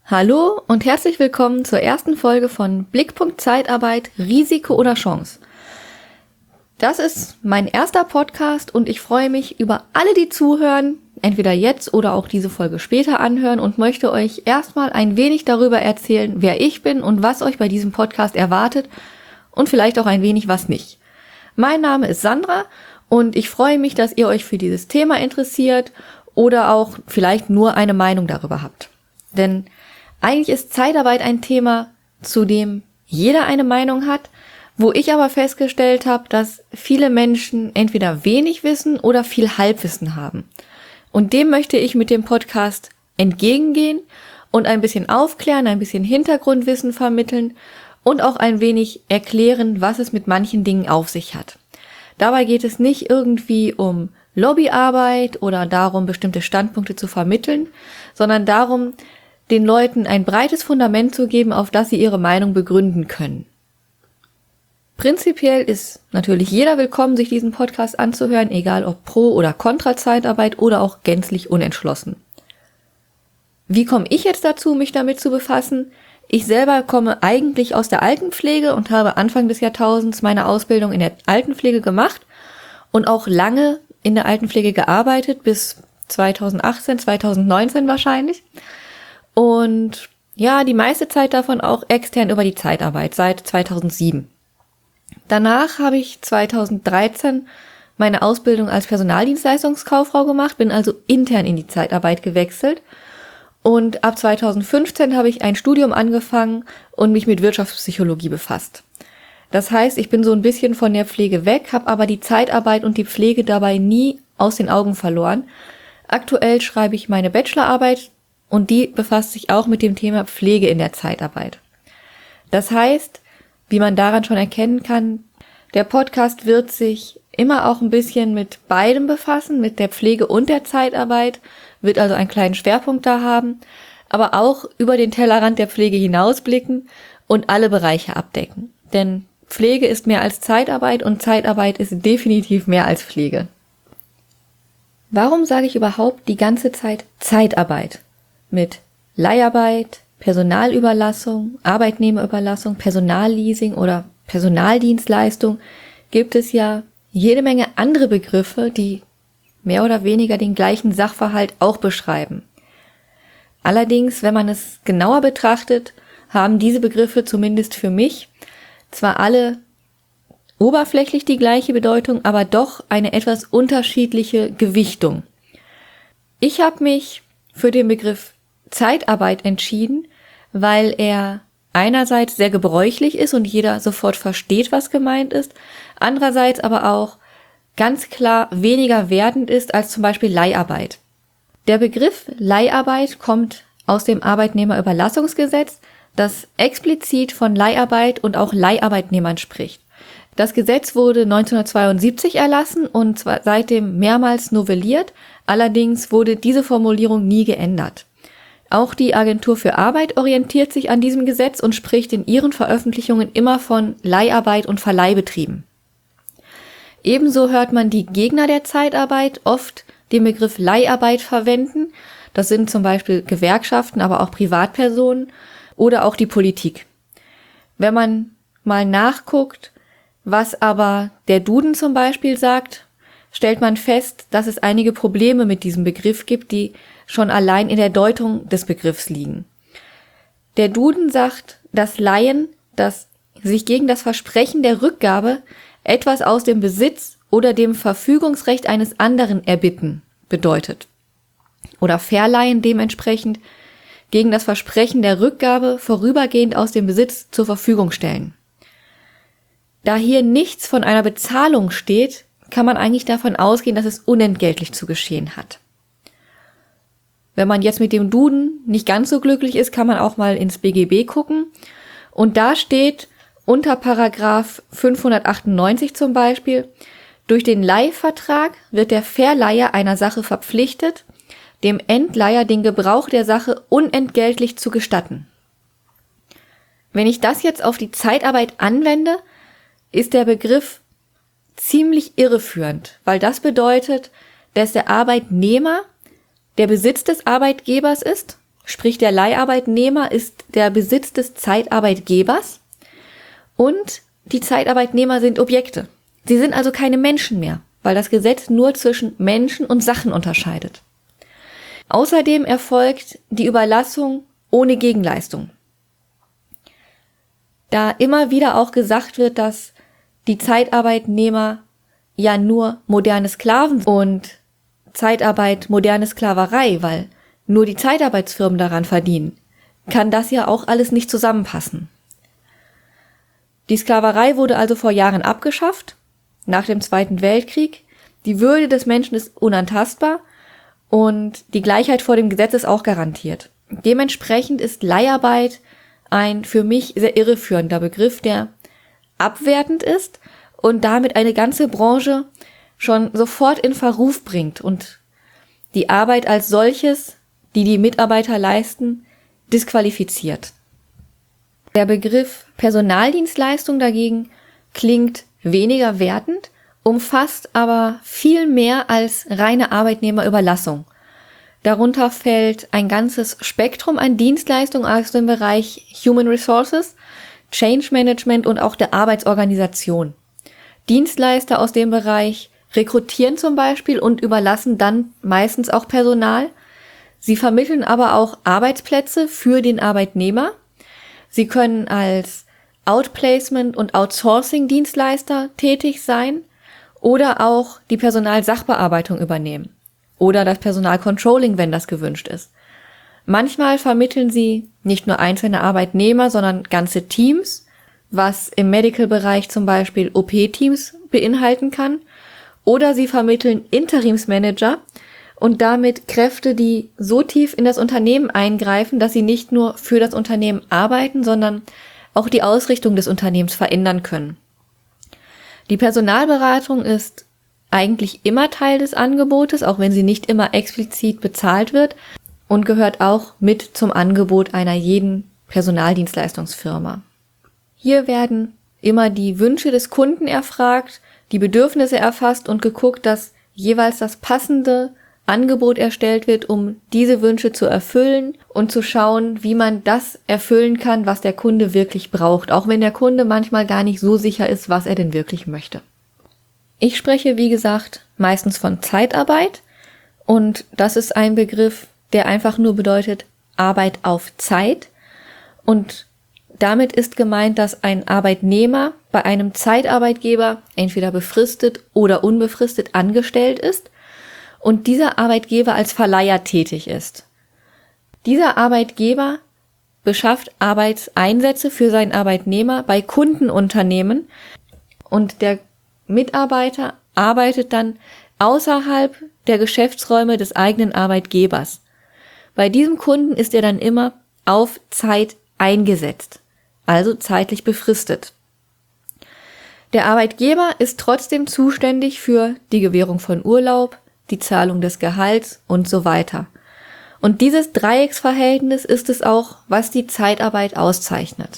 Hallo und herzlich willkommen zur ersten Folge von Blickpunkt Zeitarbeit, Risiko oder Chance. Das ist mein erster Podcast und ich freue mich über alle, die zuhören, entweder jetzt oder auch diese Folge später anhören und möchte euch erstmal ein wenig darüber erzählen, wer ich bin und was euch bei diesem Podcast erwartet und vielleicht auch ein wenig was nicht. Mein Name ist Sandra und ich freue mich, dass ihr euch für dieses Thema interessiert oder auch vielleicht nur eine Meinung darüber habt. Denn eigentlich ist Zeitarbeit ein Thema, zu dem jeder eine Meinung hat, wo ich aber festgestellt habe, dass viele Menschen entweder wenig Wissen oder viel Halbwissen haben. Und dem möchte ich mit dem Podcast entgegengehen und ein bisschen aufklären, ein bisschen Hintergrundwissen vermitteln und auch ein wenig erklären, was es mit manchen Dingen auf sich hat. Dabei geht es nicht irgendwie um Lobbyarbeit oder darum, bestimmte Standpunkte zu vermitteln, sondern darum, den Leuten ein breites Fundament zu geben, auf das sie ihre Meinung begründen können. Prinzipiell ist natürlich jeder willkommen, sich diesen Podcast anzuhören, egal ob pro- oder kontra Zeitarbeit oder auch gänzlich unentschlossen. Wie komme ich jetzt dazu, mich damit zu befassen? Ich selber komme eigentlich aus der Altenpflege und habe Anfang des Jahrtausends meine Ausbildung in der Altenpflege gemacht und auch lange in der Altenpflege gearbeitet, bis 2018, 2019 wahrscheinlich. Und ja, die meiste Zeit davon auch extern über die Zeitarbeit, seit 2007. Danach habe ich 2013 meine Ausbildung als Personaldienstleistungskauffrau gemacht, bin also intern in die Zeitarbeit gewechselt. Und ab 2015 habe ich ein Studium angefangen und mich mit Wirtschaftspsychologie befasst. Das heißt, ich bin so ein bisschen von der Pflege weg, habe aber die Zeitarbeit und die Pflege dabei nie aus den Augen verloren. Aktuell schreibe ich meine Bachelorarbeit und die befasst sich auch mit dem Thema Pflege in der Zeitarbeit. Das heißt, wie man daran schon erkennen kann, der Podcast wird sich immer auch ein bisschen mit beidem befassen, mit der Pflege und der Zeitarbeit, wird also einen kleinen Schwerpunkt da haben, aber auch über den Tellerrand der Pflege hinausblicken und alle Bereiche abdecken. Denn Pflege ist mehr als Zeitarbeit und Zeitarbeit ist definitiv mehr als Pflege. Warum sage ich überhaupt die ganze Zeit Zeitarbeit? Mit Leiharbeit, Personalüberlassung, Arbeitnehmerüberlassung, Personalleasing oder Personaldienstleistung gibt es ja jede Menge andere Begriffe, die mehr oder weniger den gleichen Sachverhalt auch beschreiben. Allerdings, wenn man es genauer betrachtet, haben diese Begriffe zumindest für mich zwar alle oberflächlich die gleiche Bedeutung, aber doch eine etwas unterschiedliche Gewichtung. Ich habe mich für den Begriff Zeitarbeit entschieden, weil er einerseits sehr gebräuchlich ist und jeder sofort versteht, was gemeint ist, andererseits aber auch ganz klar weniger wertend ist als zum Beispiel Leiharbeit. Der Begriff Leiharbeit kommt aus dem Arbeitnehmerüberlassungsgesetz, das explizit von Leiharbeit und auch Leiharbeitnehmern spricht. Das Gesetz wurde 1972 erlassen und zwar seitdem mehrmals novelliert, allerdings wurde diese Formulierung nie geändert. Auch die Agentur für Arbeit orientiert sich an diesem Gesetz und spricht in ihren Veröffentlichungen immer von Leiharbeit und Verleihbetrieben. Ebenso hört man die Gegner der Zeitarbeit oft den Begriff Leiharbeit verwenden. Das sind zum Beispiel Gewerkschaften, aber auch Privatpersonen oder auch die Politik. Wenn man mal nachguckt, was aber der Duden zum Beispiel sagt, stellt man fest, dass es einige Probleme mit diesem Begriff gibt, die schon allein in der Deutung des Begriffs liegen. Der Duden sagt, dass Leihen, das sich gegen das Versprechen der Rückgabe etwas aus dem Besitz oder dem Verfügungsrecht eines anderen erbitten bedeutet. Oder Verleihen dementsprechend gegen das Versprechen der Rückgabe vorübergehend aus dem Besitz zur Verfügung stellen. Da hier nichts von einer Bezahlung steht, kann man eigentlich davon ausgehen, dass es unentgeltlich zu geschehen hat. Wenn man jetzt mit dem Duden nicht ganz so glücklich ist, kann man auch mal ins BGB gucken. Und da steht unter Paragraph 598 zum Beispiel, durch den Leihvertrag wird der Verleiher einer Sache verpflichtet, dem Endleiher den Gebrauch der Sache unentgeltlich zu gestatten. Wenn ich das jetzt auf die Zeitarbeit anwende, ist der Begriff ziemlich irreführend, weil das bedeutet, dass der Arbeitnehmer der Besitz des Arbeitgebers ist, sprich der Leiharbeitnehmer, ist der Besitz des Zeitarbeitgebers und die Zeitarbeitnehmer sind Objekte. Sie sind also keine Menschen mehr, weil das Gesetz nur zwischen Menschen und Sachen unterscheidet. Außerdem erfolgt die Überlassung ohne Gegenleistung. Da immer wieder auch gesagt wird, dass die Zeitarbeitnehmer ja nur moderne Sklaven und Zeitarbeit moderne Sklaverei, weil nur die Zeitarbeitsfirmen daran verdienen, kann das ja auch alles nicht zusammenpassen. Die Sklaverei wurde also vor Jahren abgeschafft, nach dem Zweiten Weltkrieg. Die Würde des Menschen ist unantastbar und die Gleichheit vor dem Gesetz ist auch garantiert. Dementsprechend ist Leiharbeit ein für mich sehr irreführender Begriff, der abwertend ist und damit eine ganze Branche schon sofort in Verruf bringt und die Arbeit als solches, die die Mitarbeiter leisten, disqualifiziert. Der Begriff Personaldienstleistung dagegen klingt weniger wertend, umfasst aber viel mehr als reine Arbeitnehmerüberlassung. Darunter fällt ein ganzes Spektrum an Dienstleistungen aus dem Bereich Human Resources, Change Management und auch der Arbeitsorganisation. Dienstleister aus dem Bereich rekrutieren zum Beispiel und überlassen dann meistens auch Personal. Sie vermitteln aber auch Arbeitsplätze für den Arbeitnehmer. Sie können als Outplacement- und Outsourcing-Dienstleister tätig sein oder auch die Personalsachbearbeitung übernehmen oder das Personalcontrolling, wenn das gewünscht ist. Manchmal vermitteln sie nicht nur einzelne Arbeitnehmer, sondern ganze Teams, was im Medical-Bereich zum Beispiel OP-Teams beinhalten kann. Oder sie vermitteln Interimsmanager und damit Kräfte, die so tief in das Unternehmen eingreifen, dass sie nicht nur für das Unternehmen arbeiten, sondern auch die Ausrichtung des Unternehmens verändern können. Die Personalberatung ist eigentlich immer Teil des Angebotes, auch wenn sie nicht immer explizit bezahlt wird und gehört auch mit zum Angebot einer jeden Personaldienstleistungsfirma. Hier werden immer die Wünsche des Kunden erfragt, die Bedürfnisse erfasst und geguckt, dass jeweils das passende Angebot erstellt wird, um diese Wünsche zu erfüllen und zu schauen, wie man das erfüllen kann, was der Kunde wirklich braucht, auch wenn der Kunde manchmal gar nicht so sicher ist, was er denn wirklich möchte. Ich spreche, wie gesagt, meistens von Zeitarbeit und das ist ein Begriff, der einfach nur bedeutet Arbeit auf Zeit und damit ist gemeint, dass ein Arbeitnehmer bei einem Zeitarbeitgeber entweder befristet oder unbefristet angestellt ist und dieser Arbeitgeber als Verleiher tätig ist. Dieser Arbeitgeber beschafft Arbeitseinsätze für seinen Arbeitnehmer bei Kundenunternehmen und der Mitarbeiter arbeitet dann außerhalb der Geschäftsräume des eigenen Arbeitgebers. Bei diesem Kunden ist er dann immer auf Zeit eingesetzt, also zeitlich befristet. Der Arbeitgeber ist trotzdem zuständig für die Gewährung von Urlaub, die Zahlung des Gehalts und so weiter. Und dieses Dreiecksverhältnis ist es auch, was die Zeitarbeit auszeichnet.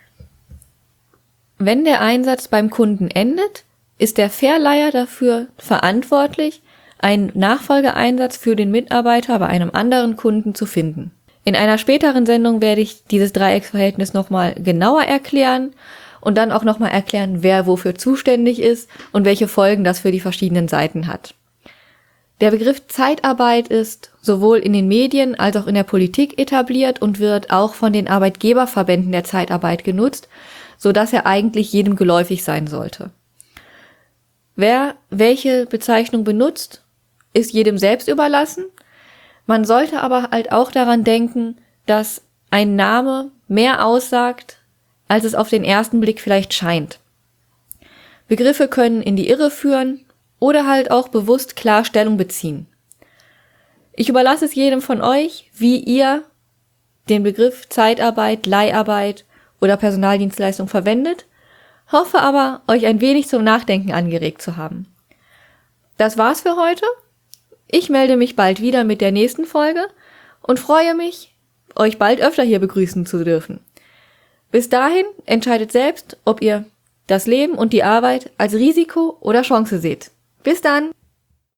Wenn der Einsatz beim Kunden endet, ist der Verleiher dafür verantwortlich, einen Nachfolgeeinsatz für den Mitarbeiter bei einem anderen Kunden zu finden. In einer späteren Sendung werde ich dieses Dreiecksverhältnis nochmal genauer erklären und dann auch nochmal erklären, wer wofür zuständig ist und welche Folgen das für die verschiedenen Seiten hat. Der Begriff Zeitarbeit ist sowohl in den Medien als auch in der Politik etabliert und wird auch von den Arbeitgeberverbänden der Zeitarbeit genutzt, sodass er eigentlich jedem geläufig sein sollte. Wer welche Bezeichnung benutzt, ist jedem selbst überlassen. Man sollte aber halt auch daran denken, dass ein Name mehr aussagt, als es auf den ersten Blick vielleicht scheint. Begriffe können in die Irre führen oder halt auch bewusst klar Stellung beziehen. Ich überlasse es jedem von euch, wie ihr den Begriff Zeitarbeit, Leiharbeit oder Personaldienstleistung verwendet, hoffe aber, euch ein wenig zum Nachdenken angeregt zu haben. Das war's für heute. Ich melde mich bald wieder mit der nächsten Folge und freue mich, euch bald öfter hier begrüßen zu dürfen. Bis dahin entscheidet selbst, ob ihr das Leben und die Arbeit als Risiko oder Chance seht. Bis dann!